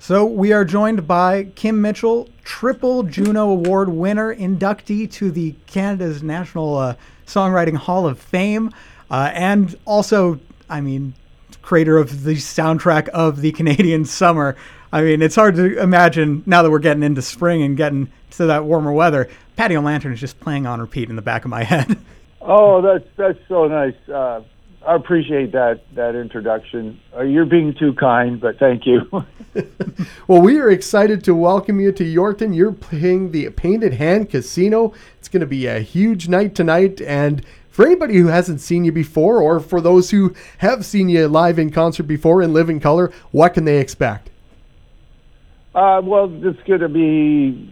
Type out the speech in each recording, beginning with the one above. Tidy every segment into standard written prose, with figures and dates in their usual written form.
So we are joined by Kim Mitchell, triple Juno Award winner, inductee to the Canada's National Songwriting Hall of Fame, and also, creator of the soundtrack of the Canadian summer. I mean, it's hard to imagine now that we're getting into spring and getting to that warmer weather. Patio Lantern is just playing on repeat in the back of my head. Oh, that's so nice. I appreciate that introduction. You're being too kind, but thank you. Well, we are excited to welcome you to Yorkton. You're playing the Painted Hand Casino. It's going to be a huge night tonight, and for anybody who hasn't seen you before, or for those who have seen you live in concert before in living color, what can they expect? Well, it's going to be...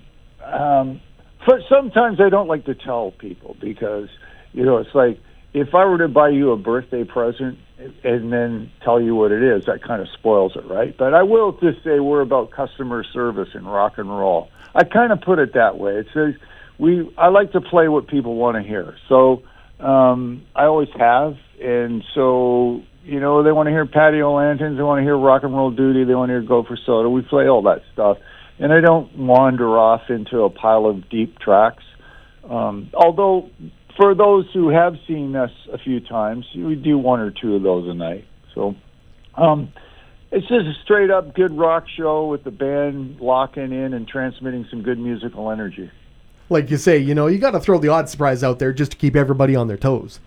sometimes I don't like to tell people because, it's like, if I were to buy you a birthday present and then tell you what it is, that kind of spoils it, right? But I will just say we're about customer service and rock and roll. I kind of put it that way. It says I like to play what people want to hear. So I always have. And so, they want to hear Patio Lanterns, they want to hear Rock and Roll Duty, they want to hear Go for Soda. We play all that stuff. And I don't wander off into a pile of deep tracks. Although... for those who have seen us a few times, we do one or two of those a night. So it's just a straight-up good rock show with the band locking in and transmitting some good musical energy. Like you say, you got to throw the odd surprise out there just to keep everybody on their toes.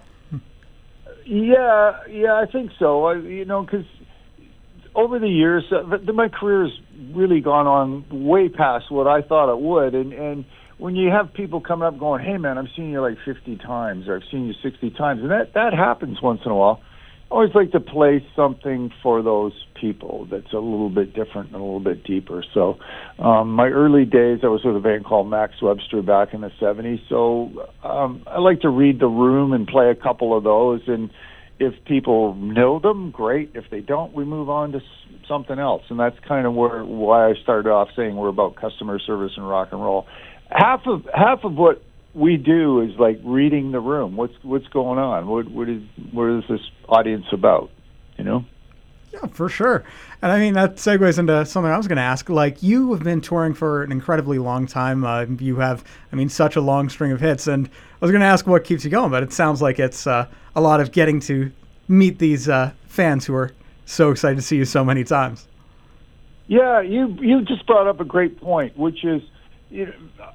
Yeah, I think so. Because over the years, my career has really gone on way past what I thought it would, and when you have people coming up going, hey, man, I've seen you like 50 times, or I've seen you 60 times, and that happens once in a while. I always like to play something for those people that's a little bit different and a little bit deeper. So my early days, I was with a band called Max Webster back in the 70s, so I like to read the room and play a couple of those, and if people know them, great. If they don't, we move on to something else, and that's kind of why I started off saying we're about customer service and rock and roll. Half of what we do is like reading the room. What's going on? What is this audience about? Yeah, for sure. And that segues into something I was going to ask. Like, you have been touring for an incredibly long time. You have, such a long string of hits. And I was going to ask what keeps you going, but it sounds like it's a lot of getting to meet these fans who are so excited to see you so many times. Yeah, you just brought up a great point, which is, you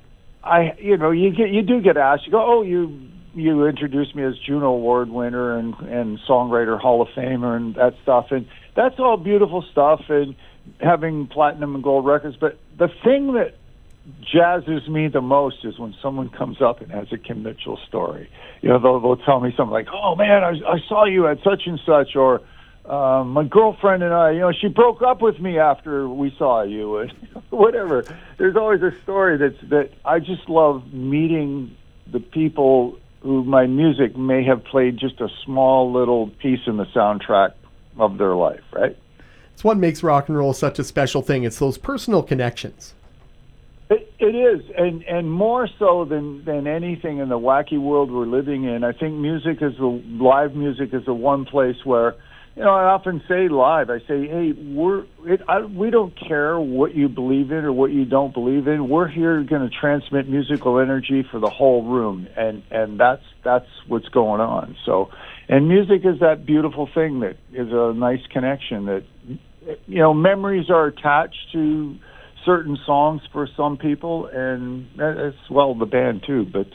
do get asked. You go, oh, you introduced me as Juno Award winner and Songwriter Hall of Famer and that stuff, and that's all beautiful stuff, and having platinum and gold records. But the thing that jazzes me the most is when someone comes up and has a Kim Mitchell story. They'll tell me something like, oh man, I saw you at such and such, or my girlfriend and I, she broke up with me after we saw you, and whatever. There's always a story that I just love meeting the people who my music may have played just a small little piece in the soundtrack of their life, right? It's what makes rock and roll such a special thing. It's those personal connections. It is, and more so than anything in the wacky world we're living in. I think live music is the one place where, I often say live, I say, hey, we don't care what you believe in or what you don't believe in. We're here going to transmit musical energy for the whole room, and that's what's going on. So, and music is that beautiful thing that is a nice connection that, memories are attached to certain songs for some people, and as well the band too. But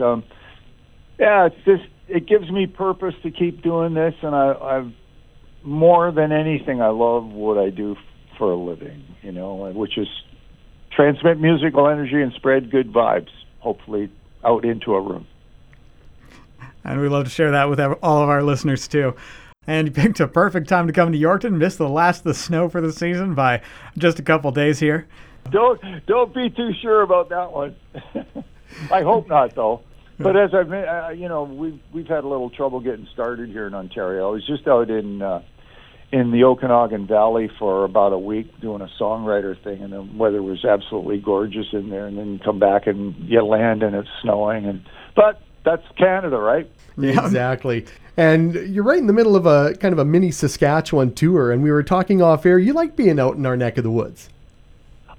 it gives me purpose to keep doing this, and I've more than anything, I love what I do for a living, which is transmit musical energy and spread good vibes, hopefully out into a room. And we love to share that with all of our listeners too. And you picked a perfect time to come to Yorkton, missed the last of the snow for the season by just a couple days here. Don't be too sure about that one. I hope not, though. But as I've we've had a little trouble getting started here in Ontario. I was just out in the Okanagan Valley for about a week doing a songwriter thing, and the weather was absolutely gorgeous in there. And then you come back and you land and it's snowing, but that's Canada, right? Yeah. Exactly. And you're right in the middle of a kind of a mini Saskatchewan tour, and we were talking off air. You like being out in our neck of the woods.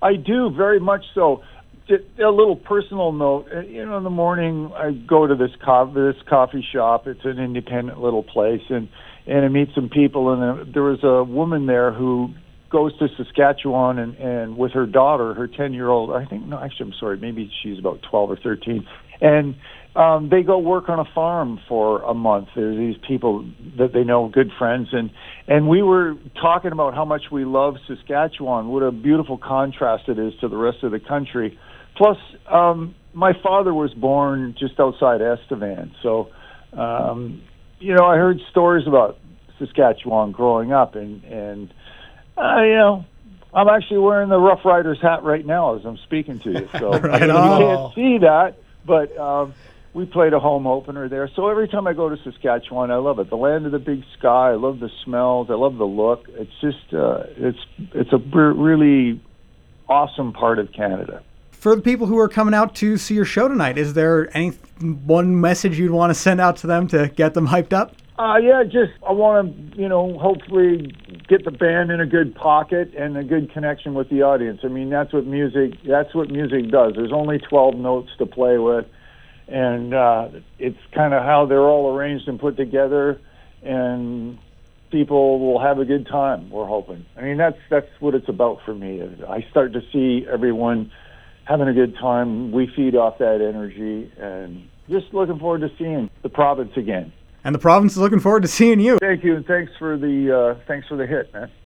I do, very much so. Just a little personal note. You know, in the morning I go to this coffee shop. It's an independent little place, and I meet some people. And there was a woman there who goes to Saskatchewan and with her daughter, her 10-year-old. I think no, actually, I'm sorry. Maybe she's about 12 or 13, and they go work on a farm for a month. There's these people that they know, good friends, and we were talking about how much we love Saskatchewan, what a beautiful contrast it is to the rest of the country. Plus, my father was born just outside Estevan, so you know, I heard stories about Saskatchewan growing up, and you know, I'm actually wearing the Rough Riders hat right now as I'm speaking to you. So Right you on. can't see that, but we played a home opener there. So every time I go to Saskatchewan, I love it. The land of the big sky. I love the smells. I love the look. It's just it's a really awesome part of Canada. For the people who are coming out to see your show tonight, is there any one message you'd want to send out to them to get them hyped up? Yeah, just I want to, you know, hopefully get the band in a good pocket and a good connection with the audience. I mean, that's what music does. There's only 12 notes to play with, and it's kind of how they're all arranged and put together, and people will have a good time, we're hoping. I mean, that's what it's about for me. I start to see everyone having a good time. We feed off that energy, and just looking forward to seeing the province again. And the province is looking forward to seeing you. Thank you, and thanks for the hit, man.